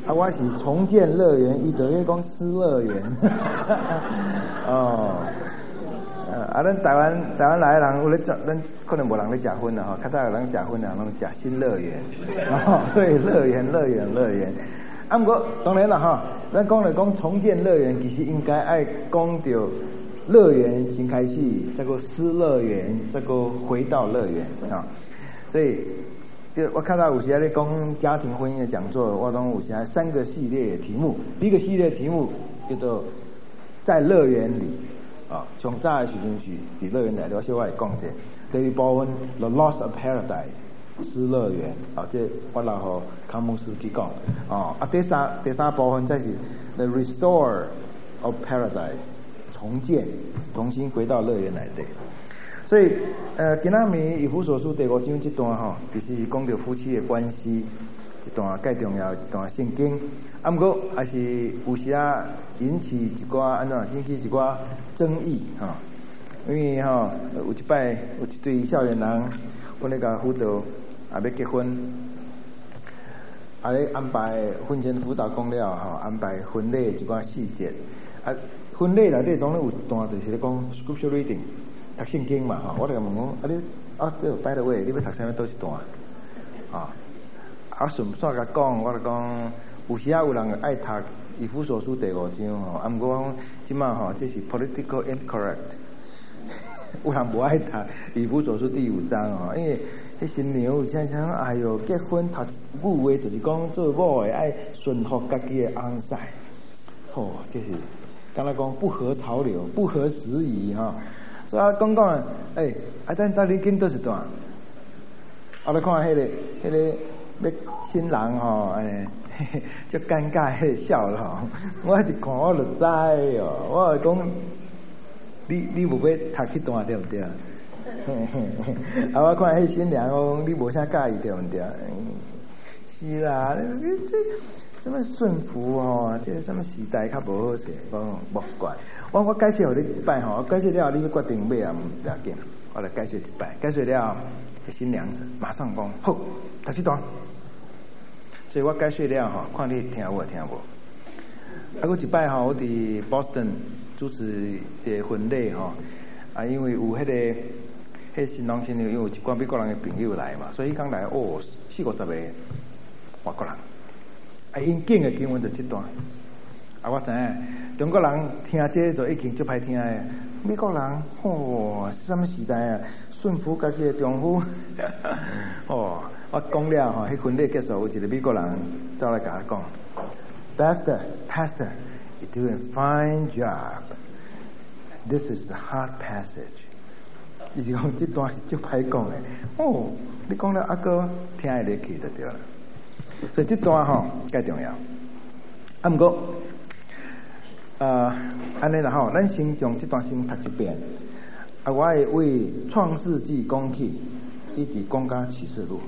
啊，我是重建乐园，伊就咧讲失乐园。哦，咱台湾来的人有咧咱可能无人咧食薰啦吼，较早有人食薰啦，拢食新乐园。哦，所以乐园。啊，不过当然啦吼，咱讲重建乐园，其实应该爱讲到乐园先开始，再个失乐园，再个回到乐园啊。所以，就我看到有时咧讲家庭婚姻的讲座，我拢有时3个系列的题目。第一个系列的题目叫做在乐园里啊，从早的时阵是伫乐园内底，我小可会讲者。第二部分 The Loss of Paradise 失乐园啊，这我留互康姆斯去讲啊。第三部分才是 The Restore of Paradise 重建，重新回到乐园内底。所以今仔暝以弗所书第5章这段吼，其实是讲到夫妻的关系一段介重要一段圣经。啊，不过也是有时引起一寡引起一寡争议吼，因为吼有一摆有一对少年人，阮咧甲辅导也要结婚，咧安排婚前辅导讲了吼，安排婚礼一寡细节。啊，婚礼内底当然有一段就是咧讲 scripture reading。读圣经嘛吼，我就问讲你对 by the way 你要读啥物倒一段顺便甲讲，我就讲有时有人爱读以弗所书第5章吼，啊，毋过讲即马吼这是 political incorrect， 有人无爱读以弗所书第5章吼，因为迄新娘有啥哎哟结婚读母话就是讲做某的爱顺服家己的翁婿，吼，这是敢若讲不合潮流、不合时宜吼。所以讲等你紧倒一段，来看迄个要新人吼，足尴尬迄个笑咯。我一看我就知哦，我就讲你无要读迄段对毋对？我看迄新娘讲你无啥介意对毋对？是啦，这么顺服哦，这什么时代较无好势，无怪。我解释互你一摆吼，我解释了，你要决定买啊不要紧，我来解释一摆。解释了，新娘子马上讲好，读这段。所以我解释了吼，看你听无听无。还有一摆吼，我伫 Boston 主持这个婚礼吼，因为有迄新郎新娘，因为有一寡美国人的朋友来嘛，所以伊刚来40-50个外国人。因敬的经文就这段，我知影中国人听这就已经足歹听的。美国人什么时代啊？顺服家己的丈夫。我讲了吼，迄婚礼结束，有一个美国人走来甲我讲 ，Pastor, you do a fine job. This is the hard passage. 伊是讲这段是足歹讲的。你讲了阿哥听会入去就对了。所以这段吼介重要。啊，不过安尼啦吼，咱先将这段先读一遍。我会为创世纪讲起，一直讲到启示录。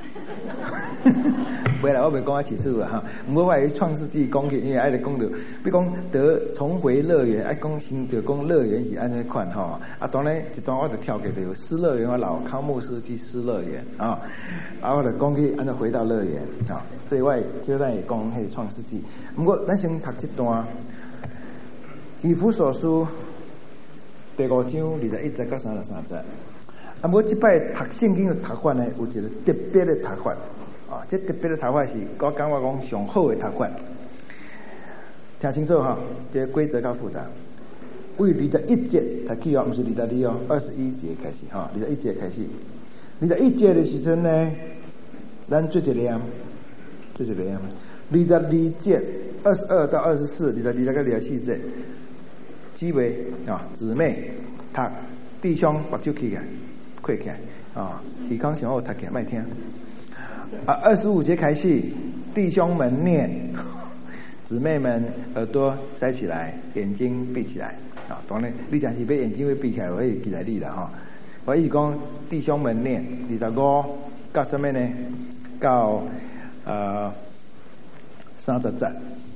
袂啦，我袂讲到启示录哈。不过我会创世纪讲起，因为爱咧讲到，比如讲得重回乐园，爱讲先着讲乐园是安尼款吼。当然一段我就跳过就失乐园，我老康牧师去失乐园我就讲起安尼回到乐园所以我就咱会讲迄创世纪。不过咱先读这段以弗所书第5章21节到33节。不过这摆读圣经的读法呢，有一个特别的读法这特别的读法是我感觉讲上好的读法。听清楚这规则较复杂。为21节读起不是22 21节开始21节开始。21节的时阵呢，咱做一念22节22到24，22到24节，姊妹姊妹读弟兄目睭起来，开起来耳孔上好读起来，莫听。25节开始，弟兄们念，姊妹们耳朵塞起来，眼睛闭起来当然，你假是要眼睛要闭起来，我会记在你啦我意思讲弟兄们念25到什么呢？到30节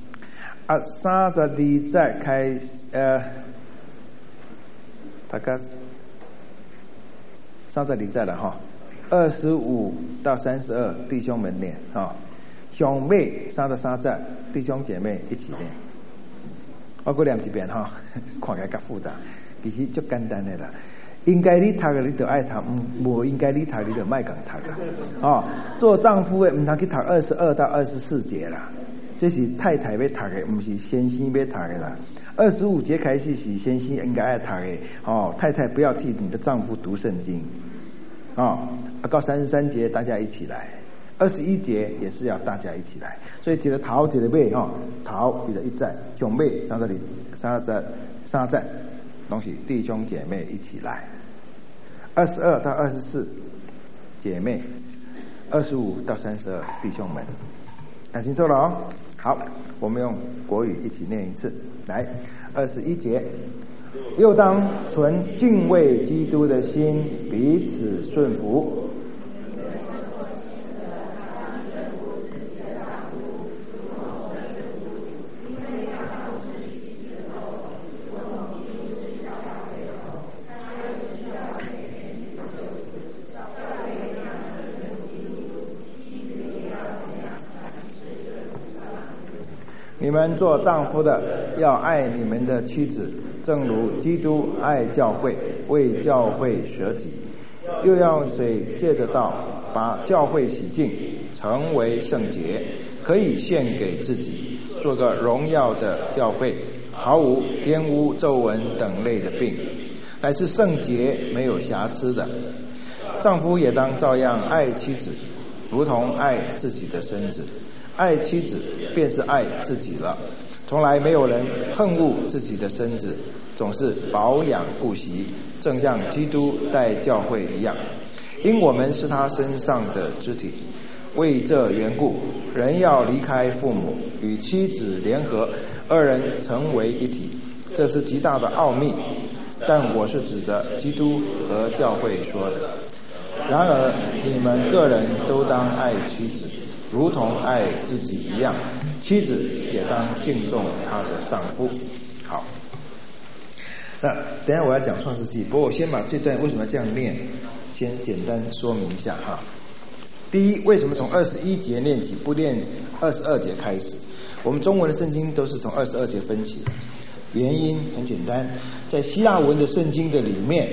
32节开始大概32节了25到32弟兄们念兄妹33节，弟兄姐妹一起念。我再念一遍哈，看起来较复杂，其实足简单的啦。应该你读的你就爱读，无应该你读你就莫共读啦。哦，做丈夫的唔通去读22到24节啦，这是太太要读的，唔是先生要读的啦。25节开始是先生应该爱读的，哦，太太不要替你的丈夫读圣经。哦，到33节大家一起来，21节也是要大家一起来，所以一个头一个尾哈，头一个一节，兄妹三节，拢是弟兄姐妹一起来。22到24姐妹，25到32弟兄们，看清楚了哦。好，我们用国语一起念一次，来，21节。又当存敬畏基督的心，彼此顺服。你们做丈夫的要爱你们的妻子，正如基督爱教会，为教会舍己，又要水借着道把教会洗净，成为圣洁，可以献给自己，做个荣耀的教会，毫无玷污、皱纹等类的病，乃是圣洁没有瑕疵的。丈夫也当照样爱妻子，如同爱自己的身子。爱妻子便是爱自己了，从来没有人恨恶自己的身子，总是保养顾惜，正像基督待教会一样，因我们是他身上的肢体。为这缘故，人要离开父母，与妻子联合，二人成为一体，这是极大的奥秘，但我是指着基督和教会说的。然而你们个人都当爱妻子，如同爱自己一样，妻子也当敬重她的丈夫。好，那等一下我要讲创世纪，不过我先把这段为什么这样念先简单说明一下哈。第一，为什么从21节念起，不念22节开始？我们中文的圣经都是从22节分起的，原因很简单，在希腊文的圣经的里面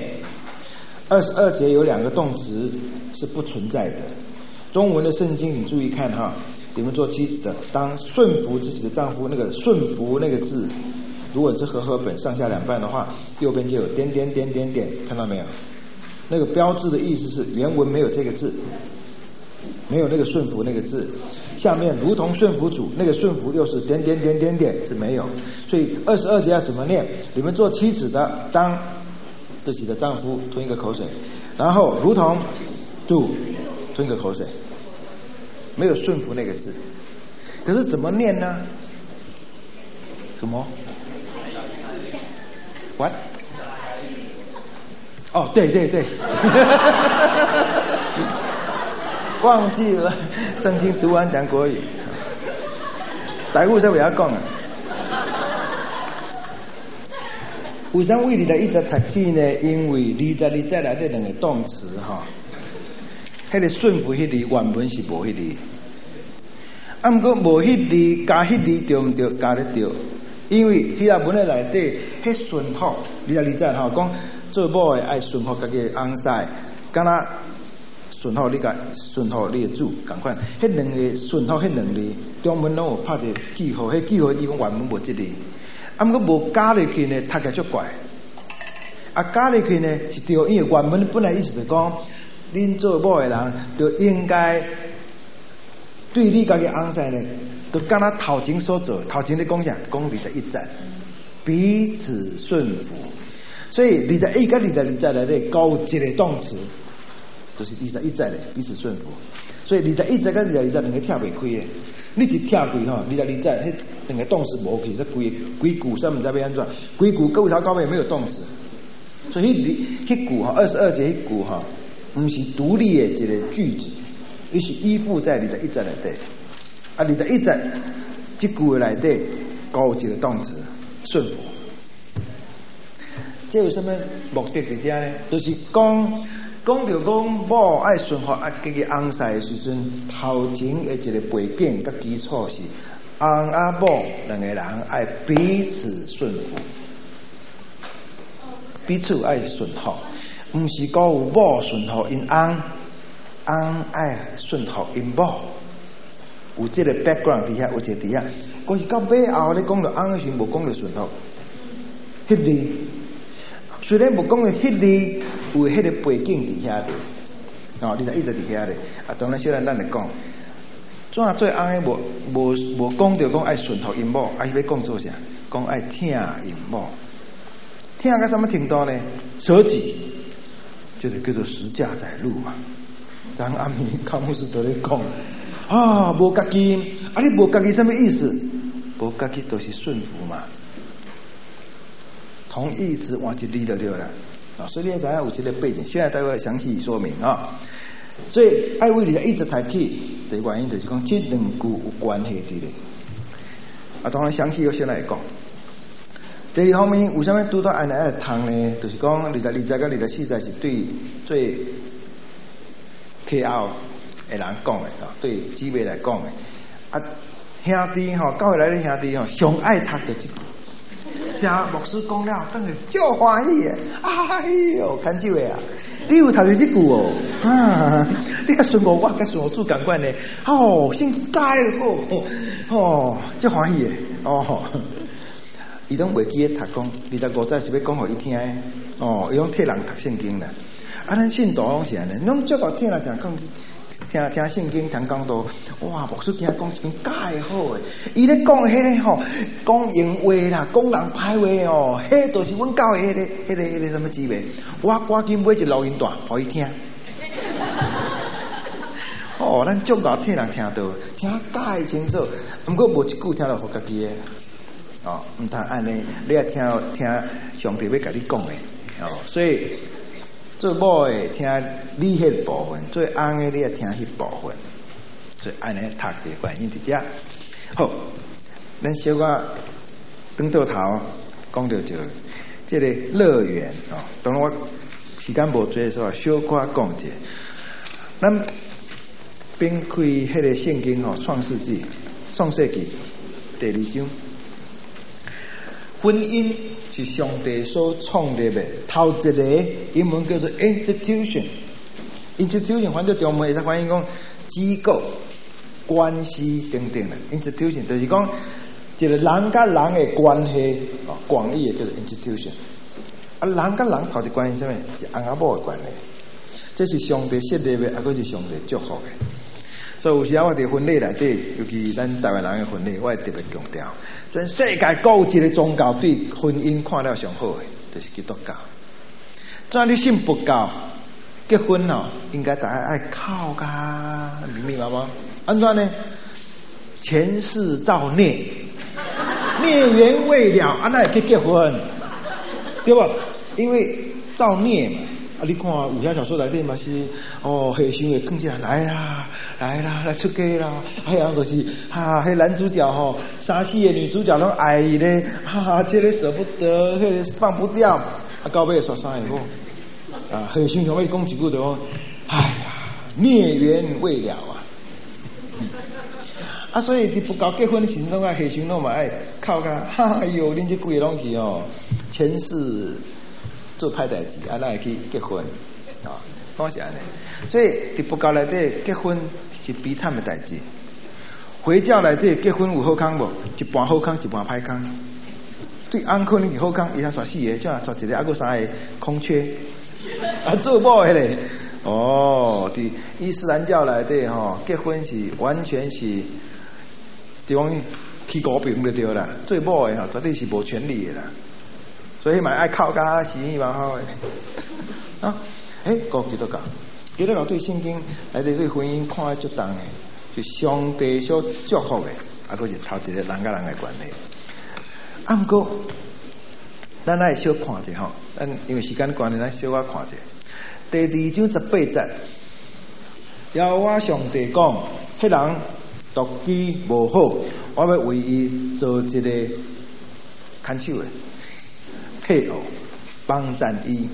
，22节有2个动词是不存在的。中文的圣经你注意看哈，你们做妻子的当顺服自己的丈夫，那个顺服那个字，如果是和合本上下两半的话，右边就有点点点点点，看到没有？那个标志的意思是原文没有这个字，没有那个顺服那个字，下面如同顺服主，那个顺服又是点点点点点，是没有。所以22节要怎么念？你们做妻子的当自己的丈夫吞一个口水，然后如同主吞个口水，没有顺服那个字。可是怎么念呢？什么 ？What？ 哦，对对对，忘记了，圣经读完讲国语，台语才不要讲啊。为啥为你的一直读起呢？因为22节内底2个动词哈，迄个顺服迄字原文是无迄字，啊，不过无迄字加迄字对唔对？加得对，因为希腊文的内底迄顺服22节哈讲做某的爱顺服家己的翁婿，敢若顺服你甲顺服你的主同款，迄2个顺服迄2字中文拢有拍一个记号，迄记号伊讲原文无即字。啊，不过无加入去呢，读起来足怪。啊，加入去呢是对，因为原文本来意思是讲，恁做某的人就应该对你家己翁婿呢，就敢若头前所做，头前咧讲啥？讲21节，彼此顺服。所以21跟22节内底高一个动词，就是21节咧，彼此顺服。所以21节跟22节2个跳袂开的。你一跳开吼，22节迄2个动词无去，这规句啥毋知要安怎？规句到头到尾没有动词，所以迄句哈22节迄句哈，毋是独立的一个句子，伊是依附在21节内底。啊，21节这句内底高一个动词顺服。 这有什么目的伫遮呢？就是讲到讲某爱顺服家己翁婿的时阵，头前的一个背景甲基础是翁啊某两个人爱彼此顺服，彼此爱顺服，毋是讲有某顺服因翁，翁爱顺服因某。有这个 background 底下，有这底下，可是到尾后咧讲到翁的时，无讲到顺服，迄字虽然无讲到迄字，有迄个背景底下的，哦，你就一直底下的，啊，当然小咱来讲，怎做翁的无讲到讲爱顺服因某，啊，伊要讲做啥？讲爱听因某，听到什么程度呢？舍己，就是叫做实价载入嘛。咱阿弥康牧师都咧讲。啊，无家己，啊，你无家己什么意思？无家己都是顺服嘛，同义词换一字就对了啊。所以你要知影有这个背景，现在待会详细说明啊。所以爱为你一直提起的原因，就是讲这两句有关系伫咧。啊，当然详细要先来讲。第二方面，为什么拄到安尼爱读呢？就是讲20到24是对最客后的人讲的啊，对姊妹来讲的啊，兄弟吼，教会来的兄弟吼，上爱读的这句，听牧师讲了，等于足欢喜的，哎呦，牵手的啊！你有读到这句哦，啊，你甲顺服我，甲顺服主同款的，哦，先解好，哦，足欢喜的，哦，伊拢袂记得读讲25载是要讲互伊听的，哦，伊拢替人读圣经啦，啊，咱信徒拢是安尼，拢足够听啦，想讲。听圣经听讲道，哇！牧师今日讲一篇介好诶，伊咧讲迄个吼，讲闲话啦，讲人歹话哦，迄都是阮教诶迄个什么姊妹，我赶紧买一录音带，互伊听。哦，咱足够替人听到，听介清楚，毋过无一句听到互家己诶，哦，毋通安尼，你要听上帝要甲你讲诶，哦，所以。做某的听你迄部分，做翁的你也听迄部分，所以安尼读这个原因伫遮。好，咱小可转到头讲到这个乐园哦，当然我时间无多，所以小可讲者。咱编开迄个圣经哦，创世纪第2章，婚姻。是上帝所创立的头一个英文叫做 institution， 反正中文会使翻译讲机构、关系等等的 institution， 就是讲一个人甲人的关系，广义的叫做 institution。啊，人甲人头一关系什么？是翁仔某的关系，这是上帝设立的，啊，佫是上帝祝福的。所以有时我伫婚礼内底，尤其咱台湾人的婚礼，我会特别强调。全世界各有一个宗教对婚姻看了上好的，就是基督教。怎你信佛教结婚哦，应该大家爱靠噶，明白吗？安怎呢？前世造孽，孽缘未了，安那会去结婚，对吧？因为造孽嘛。啊！你看武侠小说内底嘛是哦，和尚会更加来啦，来出家啦。哎呀，就是迄男主角吼，3、4个女主角拢爱伊咧，这个舍不得，迄个放不掉，啊，到尾说啥个啊？和尚向伊讲一句就讲，哎呀，孽缘未了啊！啊，所以你不搞结婚的时阵啊，和尚拢嘛爱靠个，哎哟，恁这几个拢是哦，前世。做歹代志，啊，咱会去结婚啊，讲是安尼。所以伫佛教内底结婚是悲惨的代志。回教内底结婚有好康无？一半好康，一半歹康。对翁可能是好康，伊通娶4个，怎娶一个，还佫3个空缺，啊，做某的咧。哦，伫伊斯兰教内底吼，结婚是完全是，就讲起高平就对啦。做某的吼，绝对是无权利的啦。所以嘛爱靠家是蛮好的啊！讲基督教对圣经来对婚姻看得足重的，是上帝所祝福的，啊，佫是头一个人甲人的关系。啊，毋过咱来小看者吼，咱因为时间关系，咱小可看者。第2章18节，耶和华上帝讲：迄人毒机无好，我要为伊做一个看守的。配偶， 帮赞伊。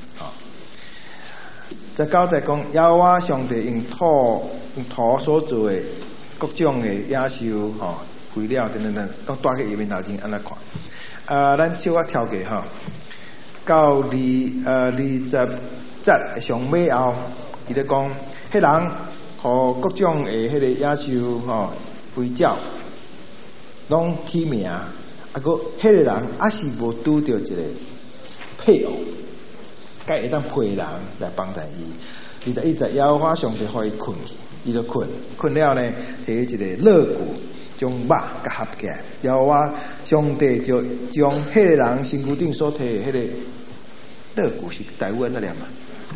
再交在讲，耶和华上帝用土所做的各种的野兽肥料等等等，讲带去伊面头前安尼看。咱小可跳过到20节上尾后，伊咧讲，迄人互各种的迄个野兽飞鸟，拢起名，个迄个人还是无拄着一个配偶。该会当陪人来帮助伊，21节耶和华上帝互伊困去，伊就困了呢，摕一个肋骨将肉甲合起来，耶和华上帝就将迄个人身躯顶所摕的迄个肋骨是台湾那念嘛，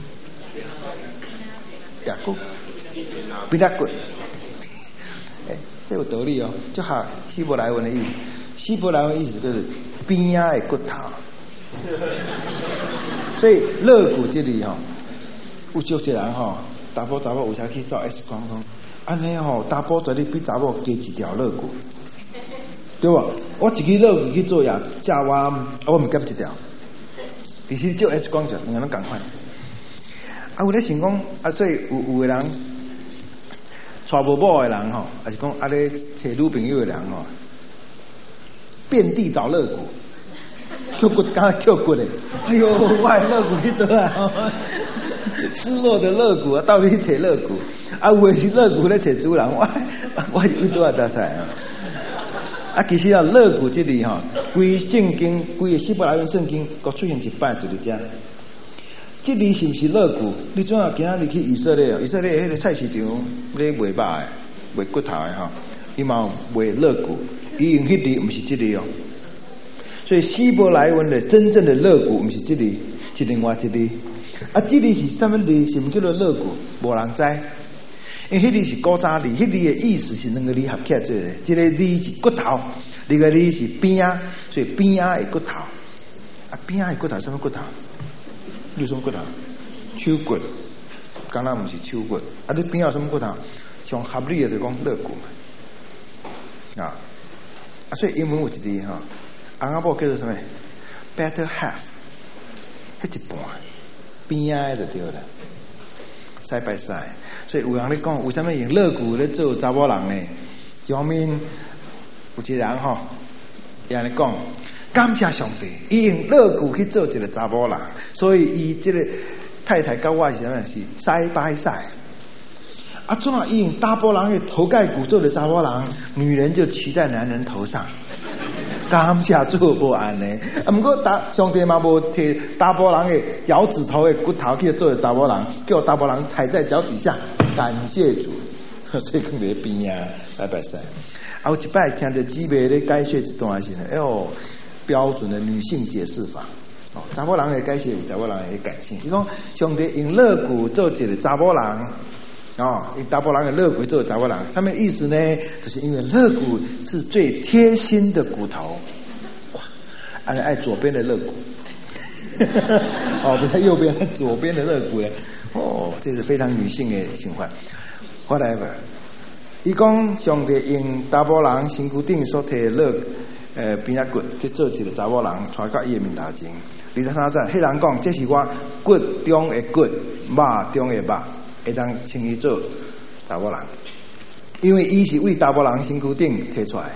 牙骨，鼻甲骨，这有道理哦，就学希伯来文的意思，希伯来文意思就是边仔的骨头。所以肋骨这里有少一人查甫有啥去照 X 光讲，安尼查甫绝对比查某加一条肋骨，对吧？我一支肋骨去做呀，下我唔减一条，其实照 X 光就两个人共款。有咧想讲所以有个人娶无某的人还是讲咧找女朋友的人遍地找肋骨。扣骨，刚才扣骨嘞！哎呦，我的肋骨去倒啊！失落的肋骨到底去找肋骨？有的是肋骨咧找主人，我去倒大菜其实肋骨这里规圣经规个希伯来文圣经各出现一摆就是这。这里是不是肋骨？你怎啊今仔日去以色列？以色列迄个菜市场咧卖肉的，卖骨头的伊嘛卖肋骨，伊用迄里不是这里哦。所以希伯来文的真正的肋骨不是这里，是另外一里。这里是什么里？是不叫做肋骨？无人知，因为迄里是古早里，迄里的意思是两个里合起来做的。这个里是骨头，另个里是边仔，所以边仔的骨头。边仔的骨头什么骨头？你什么骨头？手骨，刚刚不是手骨。你边仔什么骨头？上合理的就讲肋骨嘛。所以英文有一字翁仔某叫做什么 ？better half， 迄一半边仔就对了，side by side。所以有人咧讲，为什么用肋骨咧做查某人呢？一方面有一个人伊安尼讲，感谢上帝，伊用肋骨去做一个查某人，所以伊这个太太跟我是什么？是 side by side。怎啊伊用查甫人的头盖骨做的查某人，女人就骑在男人头上。感谢主无安尼，不过上帝嘛无摕查甫人的脚趾头的骨头去做查某人，叫查甫人踩在脚底下，感谢主，所以放在边啊，拜拜晒。有一摆听着姊妹咧解说一段是标准的女性解释法。查甫人的解释有查甫人的感性，伊讲上帝用肋骨做一个查某人。用查甫人的肋骨做查某人，什么意思呢？就是因为肋骨是最贴心的骨头。哇，爱左边的肋骨，不是右边，左边的肋骨呢？这是非常女性的想法。whatever， 伊讲上帝用查甫人身躯顶所摕的边仔骨去做一个查某人，带到伊的面头前。23节，迄人讲这是我骨中的骨，肉中的肉。会当称伊做查某人，因为伊是为查某人身躯顶摕出来，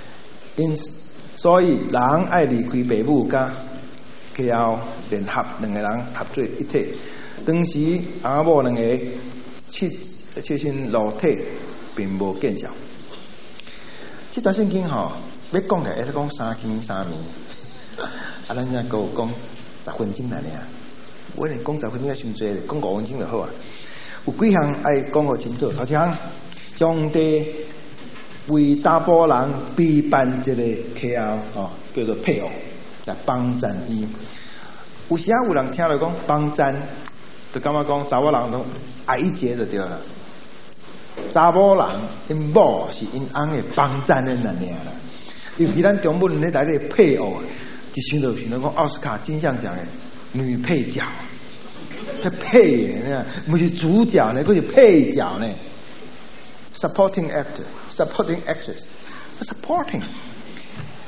所以人爱离开爸母甲妻后联合，两个人合做一体。当时翁仔某两个切身裸体，并无见效。这段圣经要讲起来，会讲3天3暝，咱才够讲10分钟来尔。我连讲10分钟也伤济咧，讲5分钟就好啊。有几项爱讲互清楚。头先上帝为查甫人备办一个妻后叫做配偶来帮赞伊。有时有人听了讲帮赞，就感觉讲查某人都爱一节就对了。查某人因某是因翁的帮赞的那样啦。尤其咱中文咧来咧配偶，就想到讲奥斯卡金像奖的女配角。他配呢，不是主角呢，佫是配角呢。supporting actor，supporting actress，supporting。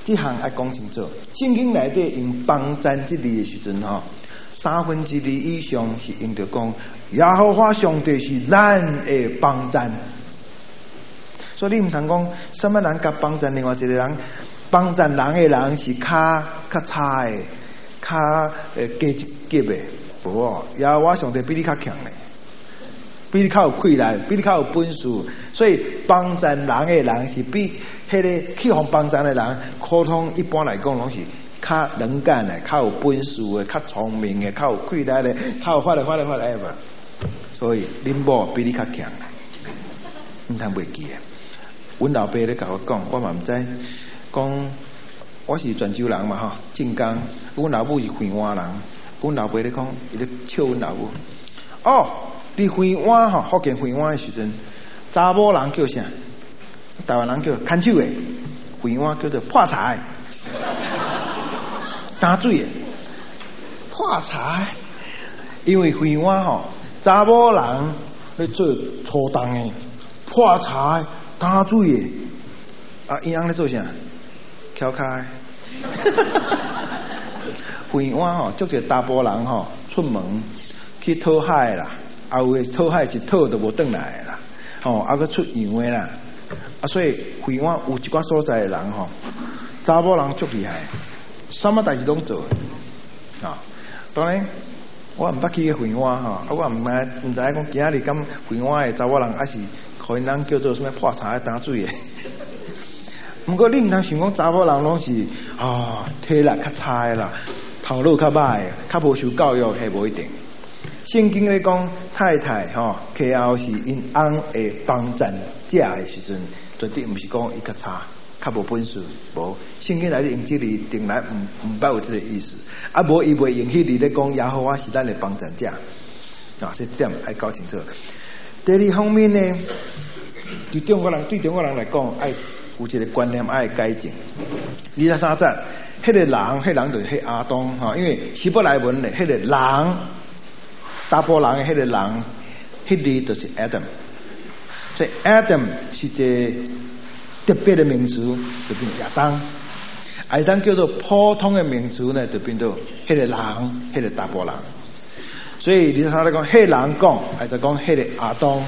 这项要讲清楚。圣经内底用帮赞这字的时阵，2/3以上是用着讲耶和华上帝是咱的帮赞。所以你唔通讲什么人甲帮赞另外一个人，帮赞人的人是较差的，较低一级的，无哦，耶和华上帝比你较强的，比你较有气力，比你较有本事。所以帮赞人的人是比迄个去互帮赞的人，普通一般来讲拢是较能干的，较有本事的，较聪明的，较有气力的，较有法律嘛。所以恁某比你较强，唔通袂记。阮老爸咧甲我讲，我嘛毋知，讲我是泉州人嘛晋江，阮老母是惠安人。阮老爸咧讲，伊咧笑阮老母。伫惠安福建惠安的时阵，查某人叫啥？台湾人叫牵手的，惠安叫做破柴，打水的破柴。因为惠安查某人咧做粗重的破柴。打水的因翁咧做啥？翘脚。惠安足侪查甫人出门去讨海啦，有诶讨海一讨都无转来啦，还佫出洋诶啦。所以惠安有一寡所在诶人查某人足厉害，什么代志拢做当然我毋捌去惠安我毋知讲今仔日敢惠安诶查某人还是。互因人叫做什么破柴打水的，不过你唔通想讲查某人拢是体力较差的啦，头脑较歹的，较无受教育，迄无一定。圣经咧讲太太其后是因翁的帮赞者的时阵，绝对毋是讲伊较差，较无本事，无。圣经内底用这字定来毋捌有这个意思，无伊袂用迄字咧讲耶和华是咱的帮赞者这点爱搞清楚。第二方面呢，对中国人来讲，爱有一个观念爱改正。23节，迄个人就是迄亚当因为希伯来文咧，迄个人查甫人的迄个人，迄字就是 Adam。所以 Adam 是一个特别的名词，就变亚当。亚当叫做普通的名词呢，就变做迄个人，迄个查甫人。所以你睇咧讲，迄人讲，还是讲迄个亚当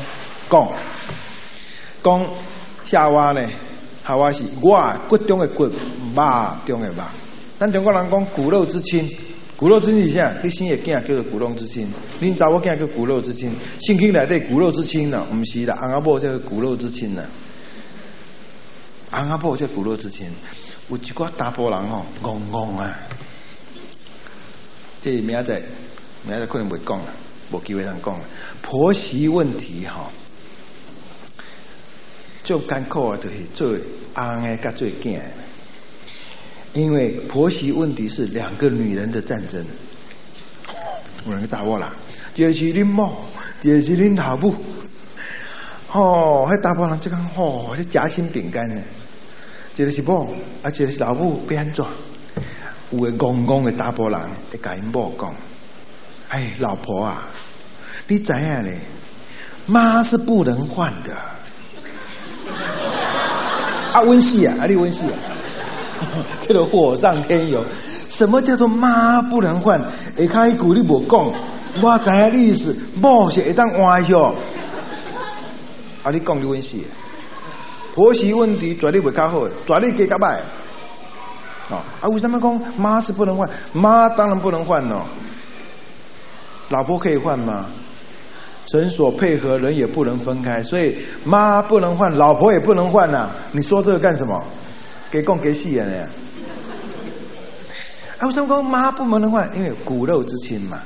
讲夏娃呢？夏娃是我骨中的骨，肉中的肉。咱中国人讲骨肉之亲，骨肉之亲是啥？你生的囝叫做骨肉之亲，恁查某囝叫骨肉之亲。圣经内底骨肉之亲啦，毋是啦，翁仔某叫骨肉之亲啦，翁仔某叫骨肉之亲。有一寡查甫人戆啊，这明仔可能袂讲啦，无机会通讲啦。婆媳问题最艰苦的就是做翁的甲做囝的，因为婆媳问题是两个女人的战争。有人答我啦，一个是恁某，一个是恁老母。迄查甫人即讲迄夹心饼干呢，一个是某，一个是老母，要安怎？有个戆的查甫人会甲因某讲。老婆啊，你知影咧？妈是不能换的。温习啊，你温习啊，叫做火上添油。什么叫做妈不能换？下骹一句你无讲，我知影你意思。某是会当换哟。你讲你温习，婆媳问题绝对袂较好，绝对加较歹。为什么讲妈是不能换？妈当然不能换咯。老婆可以换吗？神所配合，人也不能分开，所以妈不能换，老婆也不能换呐。你说这个干什么？给讲给戏呢？为什么讲妈不能换？因为骨肉之亲嘛。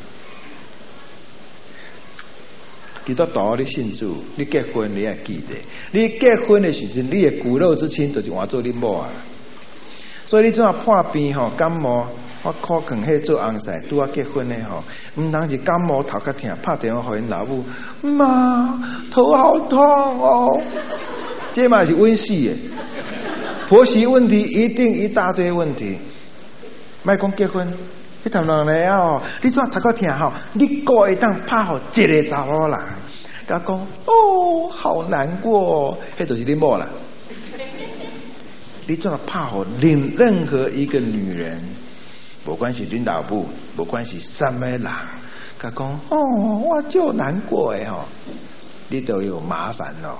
基督徒你信主，你结婚你要记得，你结婚的时阵，你的骨肉之亲就是换做恁某啊。所以你怎啊破病感冒？我可能迄做翁婿，拄啊结婚的毋通是感冒头较痛，拍电话互因老母，妈头好痛哦，这嘛是温死的。婆媳问题一定一大堆问题，莫讲结婚，你谈人来你怎头壳痛你个会当拍互一个查某人，甲讲好难过，迄就是恁某啦。 你怎么怕好任何一个女人，不管是领导部，不管是什么人，他讲哦，我就难过诶吼，你都有麻烦咯。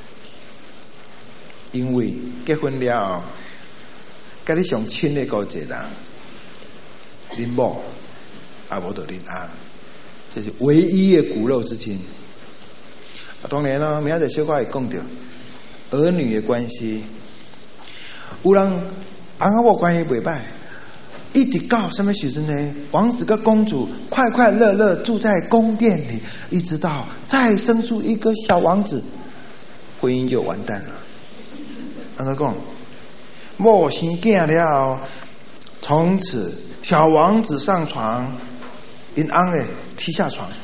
因为结婚了，跟你上亲的嗰一个人，恁某啊无就恁翁，这是唯一的骨肉之亲。当然咯，明仔载小可会讲到儿女的关系，有人翁仔某关系袂歹，一直到什么时阵呢？王子跟公主快快乐乐住在宫殿里，一直到再生出一个小王子，婚姻就完蛋了。安怎讲？某生囝了，从此小王子上床，因翁诶踢下床。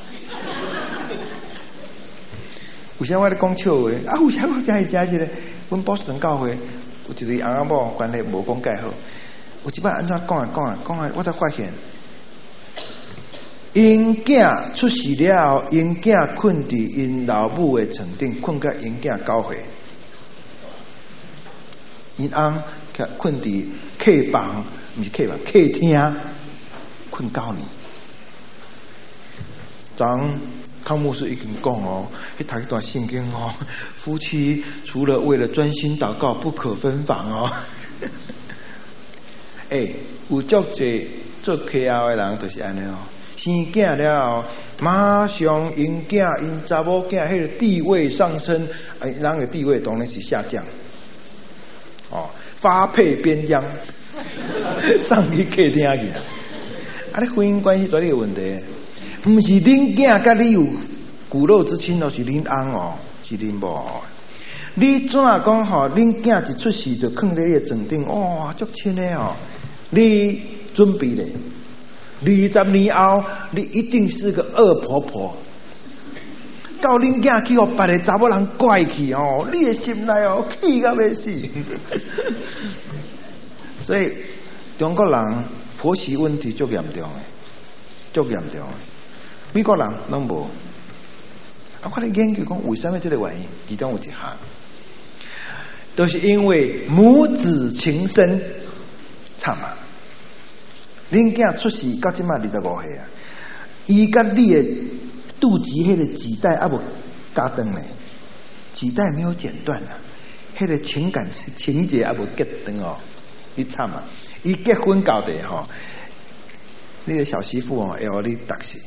有啥我咧讲笑话啊？有啥我真是真实咧？阮波士顿教会有一个翁仔某关系无讲介好，有一摆安怎讲啊，我才发现，因囝出世了，因囝困伫因老母诶床顶，困到因囝9岁。因翁困伫客房，不是客房，客厅困9年。康牧师已经讲哦，去读一段圣经哦，夫妻除了为了专心祷告，不可分房哦。有足侪做客后的人就是安尼哦，生囝了后，马上因囝因查某囝迄个地位上升，人的地位当然是下降。哦，发配边疆，上去客厅去啊！你婚姻关系绝对有问题，不是恁囝甲你有骨肉之亲哦，是恁翁哦，是恁某哦。你怎啊讲吼？恁囝一出世就放在你的床顶，哇，足亲的哦！你准备咧，20年后你一定是个恶婆婆。到恁囝去互别个查某人怪去哦，你的心内哦气到要死。所以中国人婆媳问题足严重的，足严重的。美国人拢无。我咧研究讲为什么这个原因，其中有一项，都是因为母子情深，惨啊！恁囝出世到即马25岁啊，伊甲你的肚脐迄个脐带还无加断呢，脐带没有剪断啊，迄个情感情节还无结断哦，你惨啊！伊结婚到底吼，你的小媳妇哦要你搭死，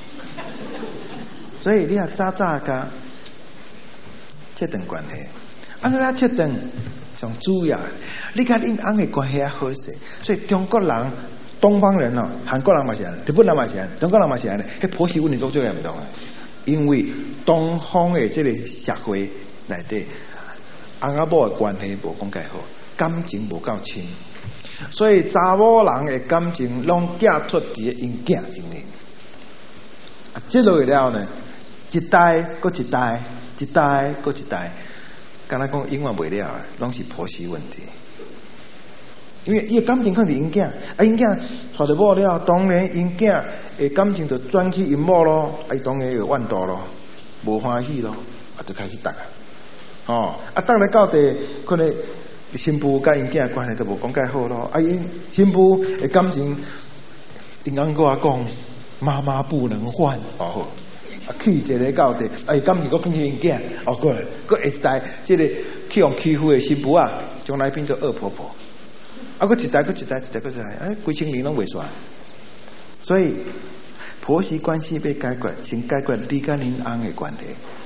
所以你要早甲切断关系，安怎切断？上主要，你甲恁翁的关系好势，所以中国人。东方人哦，韩国人嘛是安尼，日本人嘛是安尼，中国人嘛是安尼，迄婆媳问题都最严重的。因为东方的这个社会内底，翁仔某的关系无讲介好，感情无够深，所以查某人的感情拢寄托伫因囝身上。啊，接落去了呢，一代搁一代，一代搁一代，敢若讲永远袂了，拢是婆媳问题。因为伊感情放伫因囝，因囝娶着某了，当然因囝的感情就转去因某咯，伊当然会怨妒咯，无欢喜咯，就开始打啊，打来到底可能新妇甲因囝关系都无讲介好咯，因新妇的感情，因翁跟我讲，妈妈不能换哦，气一个到底，感情搁放去因囝，过来，搁下一代，这个去用欺负的新妇啊，将来变做恶婆婆。搁一代，规清零拢袂煞，所以婆媳关系要解决，先解决你甲恁翁的关系。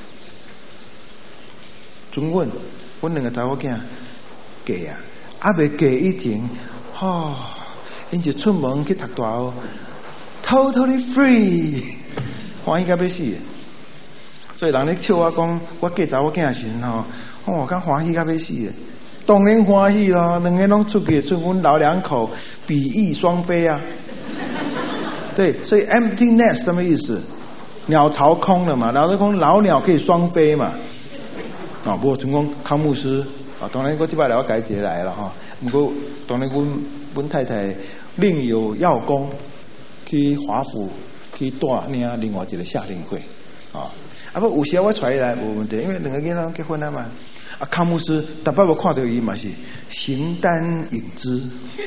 像阮2个查某囝嫁啊，未嫁以前，因就出门去读大学 ，totally free， 欢喜到要死。所以人咧笑我讲，我嫁查某囝时阵敢欢喜到要死。当然欢喜咯，2个拢出去，阮老2口比翼双飞啊。对，所以 empty nest 什么意思？鸟巢空了嘛，老鸟可以双飞嘛。不过成功康牧师当然我这摆来我改节来了哈。不过当然阮太太另有要工，去华府去带领另外一个夏令会不有时我带来无问题，因为2个囡仔结婚了嘛。 啊，康姆斯大摆无看到伊嘛是形单影只，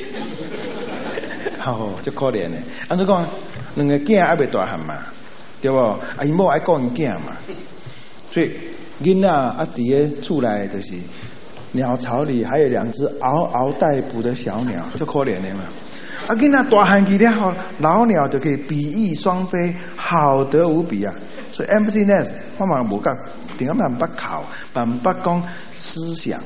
好，真可怜的。按照讲，两个囝还未大汉嘛，对不？啊，伊某爱顾因囝嘛，所以囡仔啊，伫个厝内就是鸟巢里还有2只嗷嗷待哺的小鸟，就可怜的嘛。啊，囡仔大汉去了后，老鸟就可以比翼双飞，好得无比啊！所以 empty nest 我嘛无讲，点解嘛不考，嘛不讲思想。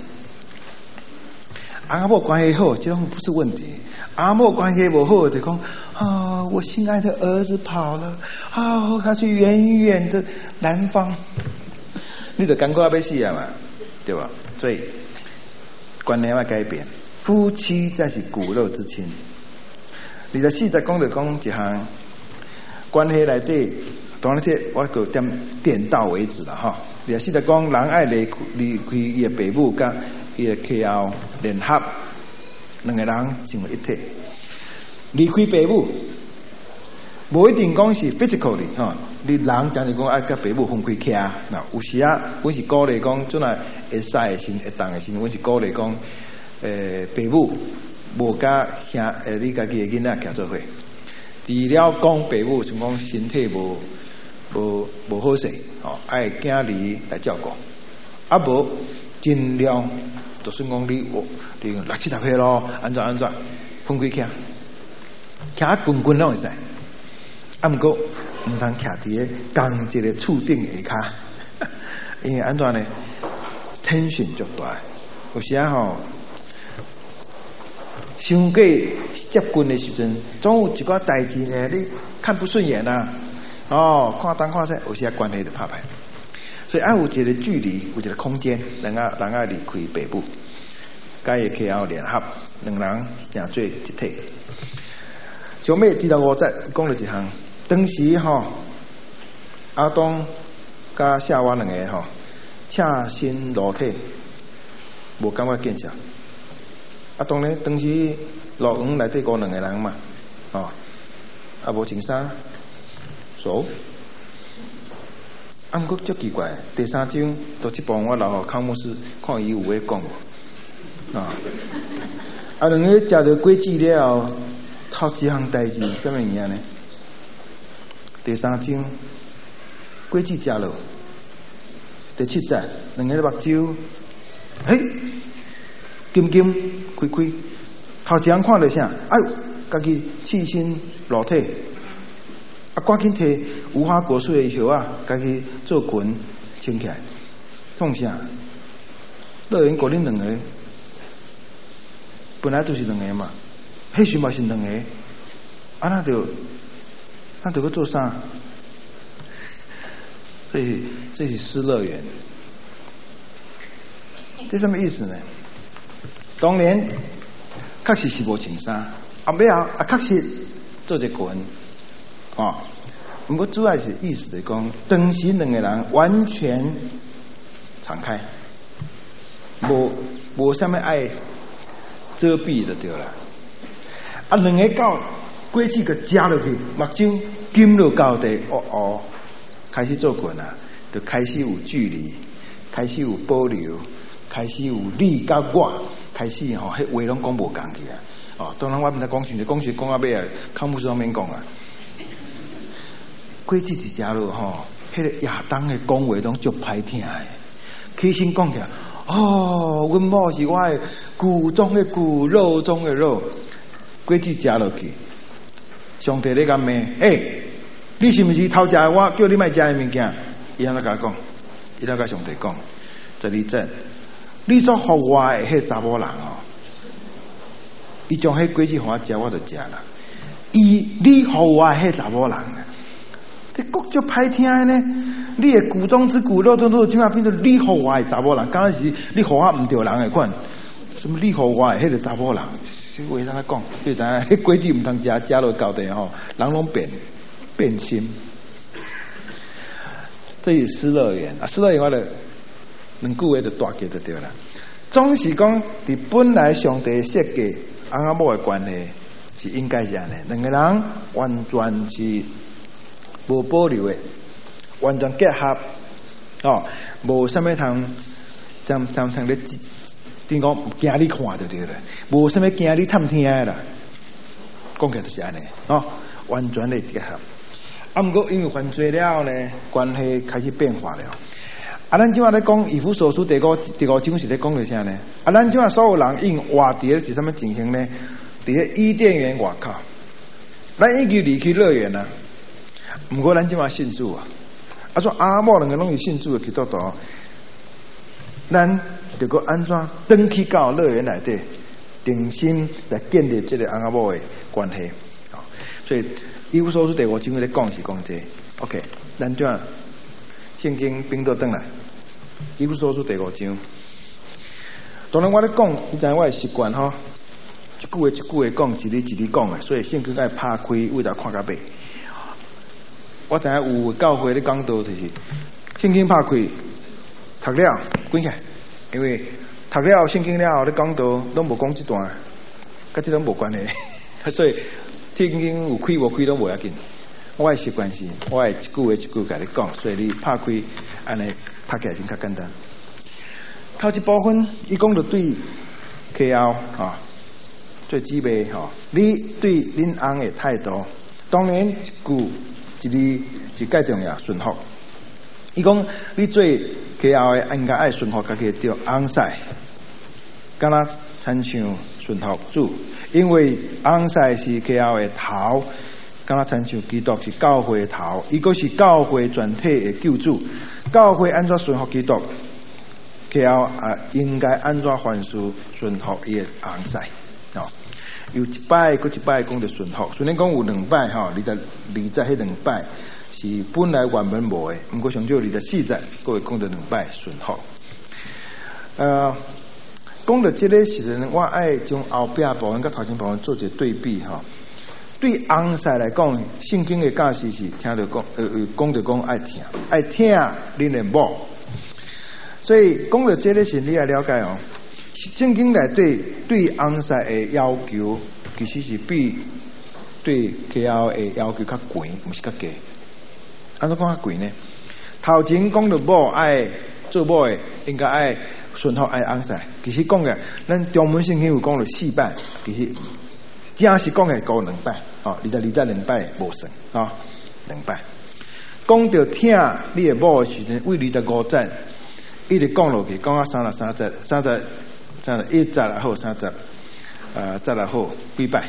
阿某关系好，这种不是问题。阿某关系不好，就讲啊，我心爱的儿子跑了，啊，他去远远的南方，你就感觉要死啊嘛，对吧？所以观念要改变，夫妻才是骨肉之亲。24节讲就讲一项关系内底，当然这我个点到为止了哈。24节讲人爱离开伊的父母，甲伊的妻后联合，两个人成为一体。离开父母，无一定讲是 physically 哈，你人讲是讲爱甲父母分开徛。那有时啊，阮是鼓励讲，阵啊会使的时，会当的时，阮是鼓励讲，父母无甲兄你家己的囡仔徛做伙。除了讲父母，像讲身体无好势，哦，爱囝儿来照顾，啊无尽量就算讲你6、7、10岁咯，安怎分开徛，徛滚滚拢会使，啊毋过毋通徛伫个同一个厝顶下骹，因为安怎呢？tension 足大，有时啊吼。伤过接近的时阵，总有一寡代志呢，你看不顺眼啊，哦，看东看西，有些关系就拍歹。所以爱有一个距离，有一个空间，人啊离开父母，甲伊妻后联合，两人成做一体。上尾第5节讲了一项，当时吼阿当甲夏娃两个吼赤身裸体，无感觉见笑。啊，当然，当时乐园内底5个人嘛，哦，啊无穿衫，走。啊，毋过足奇怪，第3章到这部分我留互康姆斯看伊有话讲无，啊，两个食着果子了后，头一项代志什么物呢？第3章果子食了，第7节两个目睭，金开，头一项看到啥？哎呦，家己赤身裸体，啊，赶紧摕无花果树的叶啊，家己做裙穿起来，创啥？乐园国恁两个，本来就是两个嘛，迄时嘛是两个，啊，那就要做啥？这是失乐园，这什么意思呢？当年确实是无穿衫，后尾啊确实做一个裙，哦，不过主要是意思是讲，当时两个人完全敞开，无什么爱遮蔽就对了。啊，两个到果子个食落去，目睭金落到地，开始做裙啊，就开始有距离，开始有保留，开始有你甲我。开始吼，迄话拢讲无共去啊！哦，当然我毋知讲讲到尾啊，康姆斯方面讲啊，果子一食落吼，迄个亚当的讲话拢足歹听的，起身讲起来，哦，阮某是我的骨中的骨，肉中的肉，果子食落去，上帝咧甲骂，你是毋是偷食我叫你莫食的物件？伊安怎甲讲？伊安怎甲上帝讲？12节。你所互我的迄查某人哦，伊将迄果子互我食，我就食啦。你互我的迄查某人啊，这国足歹听的呢。你的骨中之骨，肉中之肉，怎啊变做你互我的查某人？刚开始你互我毋对人的款，什么你互我的迄个查某人？这话怎啊讲？你知影？迄果子毋通食落到地吼，人拢变心。这是失乐园啊！失乐园我的。两句话就大结就对了。总是讲，伫本来上帝设计翁仔某的关系是应该是安尼，两个人完全是无保留的，完全结合，哦，无什么通常咧，等讲惊你看就对了，无什么惊你探听的啦。讲起来就是安尼，完全的结合。啊，不过因为犯罪了呢，关系开始变化了。啊，咱今晚咧讲以弗所书第五章是咧讲着啥呢？啊，咱今晚所有人因活伫咧是什么情形呢？伫咧伊甸园外口，咱已经离开乐园啦。不过咱今晚信主啊，啊说阿某两个拢是信主的基督徒，咱就个安怎登去到乐园内底，定心来建立这个阿某的关系。所以以弗所书第五章咧讲是讲这 ，OK， 咱就圣经并倒转来，以弗所书第五章。当然我咧讲，你知我的习惯吼，一句话一句话讲，一字一字讲的，所以圣经爱拍开为了看到尾。我知影有教会咧讲道就是圣经拍开，读了关起来，因为读了圣经了后咧讲道拢无讲这段，跟这种无关系，所以圣经有开无开都无要紧。我的习惯是，我会一句话一句甲你讲，所以你拍开安尼读起来真较简单。头一部分，伊讲着对客后最基本你对恁翁的态度，当然一句一字是介重要，顺服。伊讲你做客后的应该爱顺服家己着翁婿，敢若亲像顺服主，因为翁婿是客后的头。敢若亲像基督是教会的头，伊个是教会全体的救主。教会安怎顺服基督，客后应该安怎凡事顺服伊的翁婿。有一摆搁一摆讲着顺服，虽然讲有两摆20迄两摆是本来原本无的，不过上少24搁会讲着两摆顺服。讲到这个时阵，我爱将后壁部分甲头前部分做一个对比对翁婿来讲，圣经的教示是听着讲爱听恁的某，所以讲到这个时，你要了解圣经内底对翁婿的要求，其实是比对客后的要求较悬，毋是较低。安怎讲较悬呢？头前讲到某爱做某的，应该爱顺服爱翁婿，其实讲嘅，咱中文圣经有讲了4摆，其实正是讲嘅讲2摆，22再2摆无算2摆。讲到听你的某的时阵，为25节一直讲落去，讲到33节，31节也好，30节也好，几摆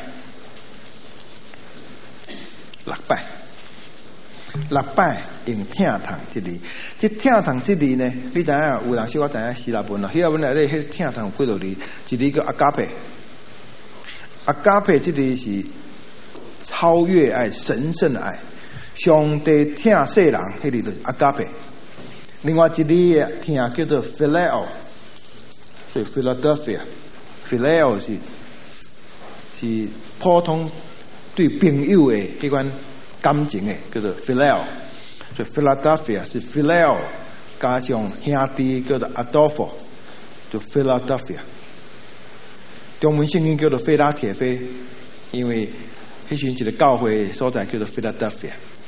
？6摆。6摆用听堂这里，这听堂这里呢，你知影有人说我知影希腊文希腊文内底迄听堂有几多字？一字叫阿加佩，阿加佩这里是超越爱、神圣的爱，上帝听世人，迄里就是阿加佩。另外一字听叫做 phileo， 所以 Philadelphia 是普通对朋友的迄款感情的，叫做 phileo， 所以 Philadelphia 是 phileo 加上兄弟叫做 Adolfo， 就 Philadelphia。中文圣经叫做菲拉铁菲，因为迄时一个教会所在叫做 Philadelphia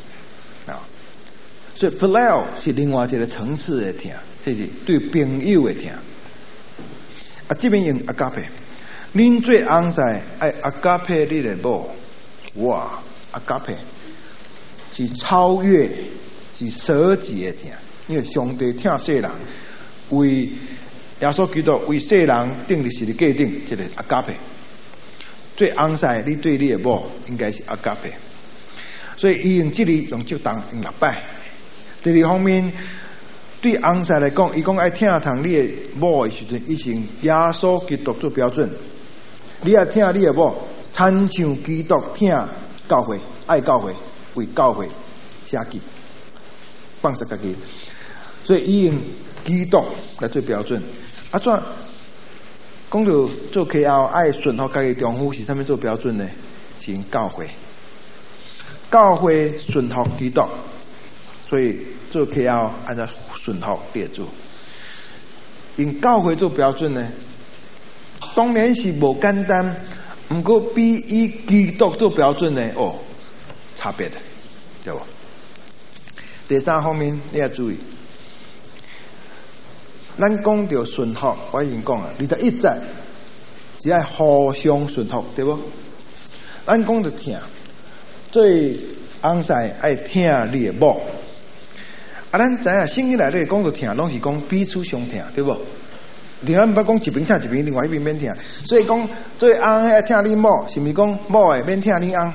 所以 phileo 是另外一个层次的听，这是对朋友的听。这边用阿加佩，恁做翁婿爱阿加佩你的某，哇，阿加佩是超越，是舍己的听，因为上帝听世人，为耶稣基督为世人定的是个价定，这个阿加佩。做翁婿，你对你的某应该是阿加佩，所以伊用这里用这档用6摆。第二方面，对翁婿来讲，伊讲爱听从你的某的时阵，伊用耶稣基督做标准。你要听你的某，亲像基督听教会，爱教会，为教会写记，放实家己。所以伊用基督来做标准。怎讲到做客后爱顺服家己丈夫是啥物做标准呢？是用教会，教会顺服基督，所以做客后按照顺服列主。用教会做标准呢，当然是无简单，不过比以基督做标准呢，差别的，对不？第三方面你要注意， 咱讲到顺服，我已经讲了，你得一再只要互相顺服，对不？咱讲到听，最昂塞爱听你的某。咱知影圣经内底讲到听，拢是讲彼此相听，对不？另外毋捌讲一边听一边，另外一边免听。所以讲最翁爱听你某，是毋是讲某会免听你翁？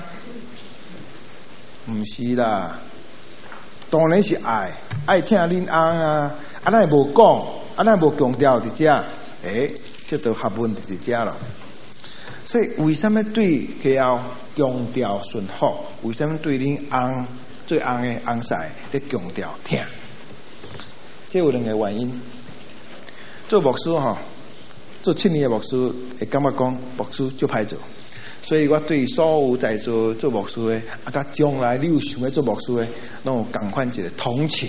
毋是啦，当然是爱听恁翁啊。咱无讲，咱无强调伫遮，这都学问伫遮咯。所以为什么对家后强调顺服？为什么对恁翁最翁的翁婿咧强调听？这有两个原因。做牧师做7年的牧师，会感觉讲牧师就歹做，所以我对所有在座做牧师的，甲将来你有想要做牧师的，拢有共款一个同情。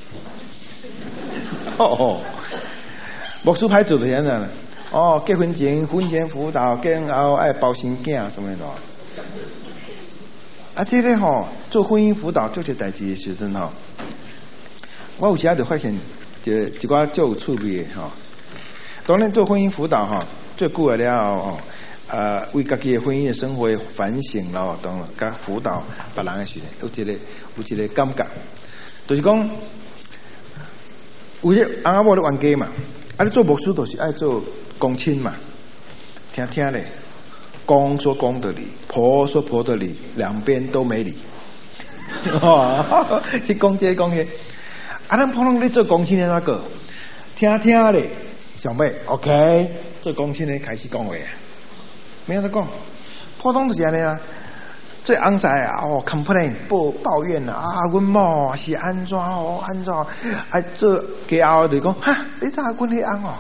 牧师歹做就安怎？结婚前辅导，结婚后爱包生囝什么的。这个做婚姻辅导做这代志的时阵我有时就发现一寡足有趣味的当然做婚姻辅导最久了后为家己的婚姻的生活反省了，当然甲辅导别人的时候有一个感觉，就是讲有些翁仔某咧冤家嘛，你做牧师就是爱做公亲嘛，听咧，公说公的理，婆说婆的理，两边都没理。去讲这讲那，咱普通咧做公亲的那个，听咧，上尾 OK， 做公亲的开始讲话，没有得讲，普通就是安尼啊。最昂塞complain 抱怨阮某是安怎做家后就讲你知阮迄翁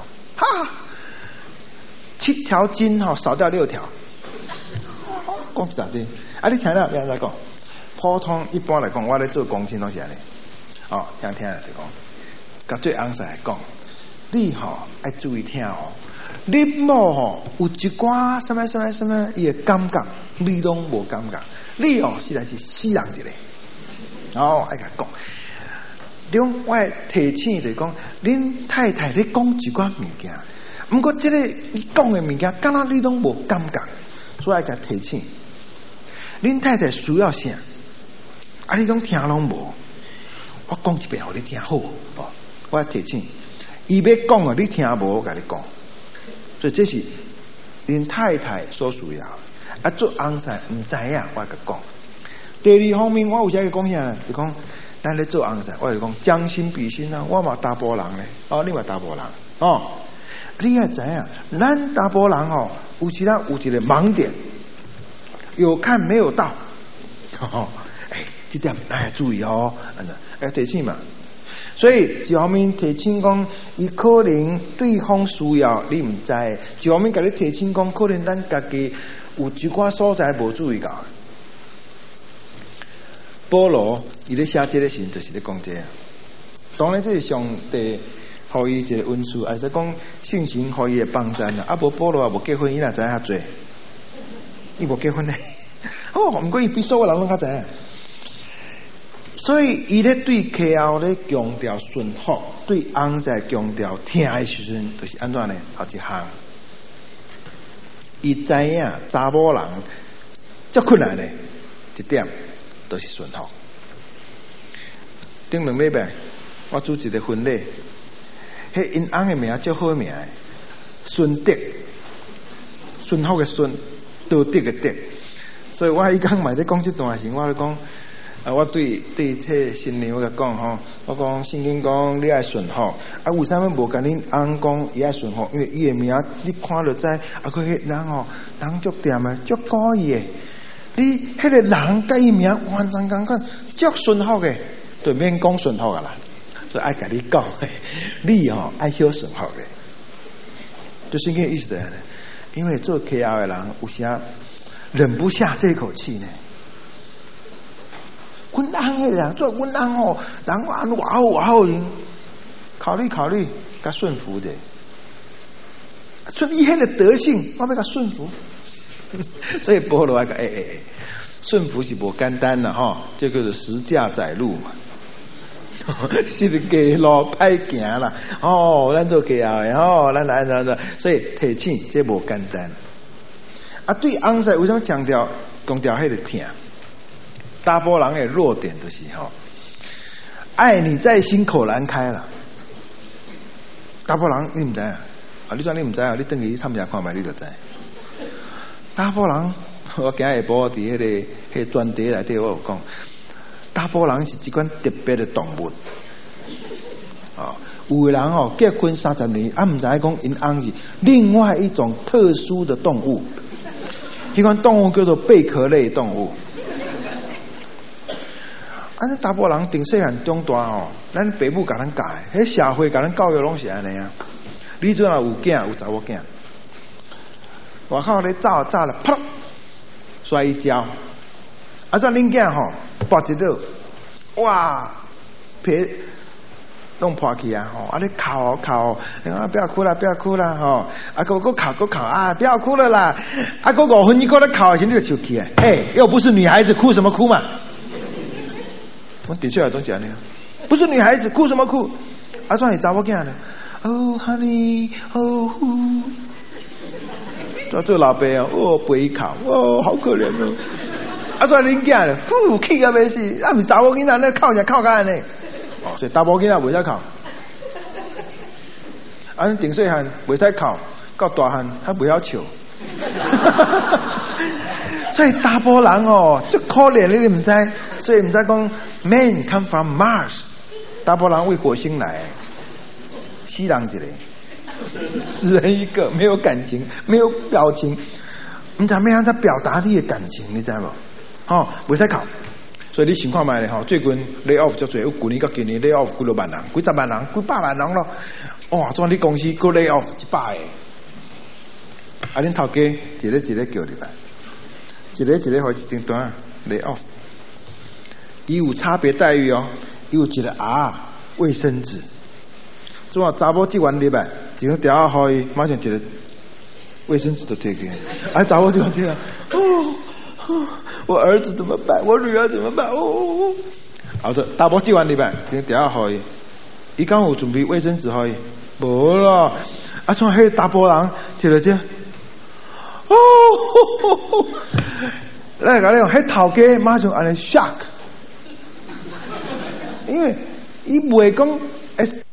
7条筋少掉6条，讲一大堆你听了要安怎讲？普通一般来讲，我咧做公亲拢是安尼听就讲，甲最昂塞讲，你爱注意听你某有一寡什么伊的感觉，你拢无感觉。你实在是死人一个，爱甲讲。我提醒就是讲，恁太太咧讲一寡物件，不过这个你讲的物件，敢若你拢无感觉，所以爱甲提醒。恁太太需要啥？你拢听拢无？我讲一遍，互你听好我提醒，伊要讲的你听无，我甲你讲。所以这是恁太太所需要。做翁婿唔知影，我甲讲。第二方面，我有啥讲啥？就讲咱咧做翁婿，我就讲将心比心啊！我嘛查甫人咧，你嘛查甫人你也知影，咱查甫人有时咱有一个盲点，有看没有到。这点要注意要提醒嘛。所以一方面提醒讲，伊可能对方需要你唔知；一方面甲你提醒讲，可能咱家己有一寡所在无注意到。保罗伊咧写这个信就是咧讲这样。当然这是上帝互伊一个恩赐，还是讲信心互伊的帮助啦。无保罗也无结婚，伊哪知影遐济？伊无结婚咧。毋过伊比所有人拢较知影。所以伊咧对客后咧强调顺服，对翁婿强调听的时阵，就是安怎呢？头一项，伊知影查某人足困难的一点，就是顺服。顶2礼拜我主一个婚礼，迄因翁的名足好名，顺德，顺服的顺，道德的德。所以我伊讲嘛在讲这段时，我咧讲。我对这新娘我讲我讲圣经讲你爱顺服，为什么无甲恁翁讲伊爱顺服？因为伊的名你看就知，佢迄人人足掂的，足高义的。你迄个人甲伊名完全共款，足顺服的，就免讲顺服啦。所以爱甲你讲，你爱小顺服的。就圣经意思的，因为做客后的人有时忍不下这口气呢。阮翁迄个做阮翁人我好用，考虑甲顺服的，伊迄个德性，我要甲顺服。所以保罗讲顺服是无简单啦这个是十架载入嘛。 是个路歹行啦，咱做客啊，咱来，所以提醒这无简单。啊，对翁婿为什么强调迄个疼？查甫人的弱点就是爱你在心口难开啦。查甫人你唔知啊？你怎你唔知啊？你等于参加看卖你就知。查甫人，我今日下晡伫迄个专题内底我有讲，查甫人是一款特别的动物。有的人结婚30年，唔知讲因翁是另外一种特殊的动物。迄款动物叫做贝壳类动物。这查甫人从细汉长大咱爸母甲咱教的，迄社会甲咱教育拢是安尼啊。你阵有囝有查某囝，外口咧走了，啪，摔一跤。阵恁囝拔一倒，哇，皮弄破去啊！你哭，不要哭了，不要哭了搁哭啊！不要哭了啦！搁5分钟搁咧哭的时候你就生气啊！又不是女孩子，哭什么哭嘛？我的确总是安尼，不是女孩子，哭什么哭？算是查某囝呢？Oh honey， 做老爸陪哭，好可怜算恁囝呢？气啊要死！不是查某囡仔那哭就哭干呢？所以查某囡仔袂使哭。顶细汉袂使哭，到大汉还袂晓笑。所以查甫人足可怜，你唔知？所以唔知讲 ，Man come from Mars， 查甫人为火星来，死人一个，死人一个，没有感情，没有表情，唔知咩样在表达你的感情，你知无？袂使哭。所以你想看卖咧最近 lay off 足侪，有旧年到今年 lay off 几多万人，几十万人，几百万人咯。哇！怎你公司搁 lay off 100个？恁头家一个叫入来，一个好一顶端 lay off。伊有差别待遇伊有一个卫生纸。怎啊查某职员入来，一个条仔予伊，马上一个卫生纸都摕起来。查某职员听了，我儿子怎么办？我女儿怎么办？查某职员入来，一个条仔予伊，伊刚有准备卫生纸予伊，无啦。像迄查甫人摕了这，来甲你讲，迄头家马上安尼 shock， 因为伊袂讲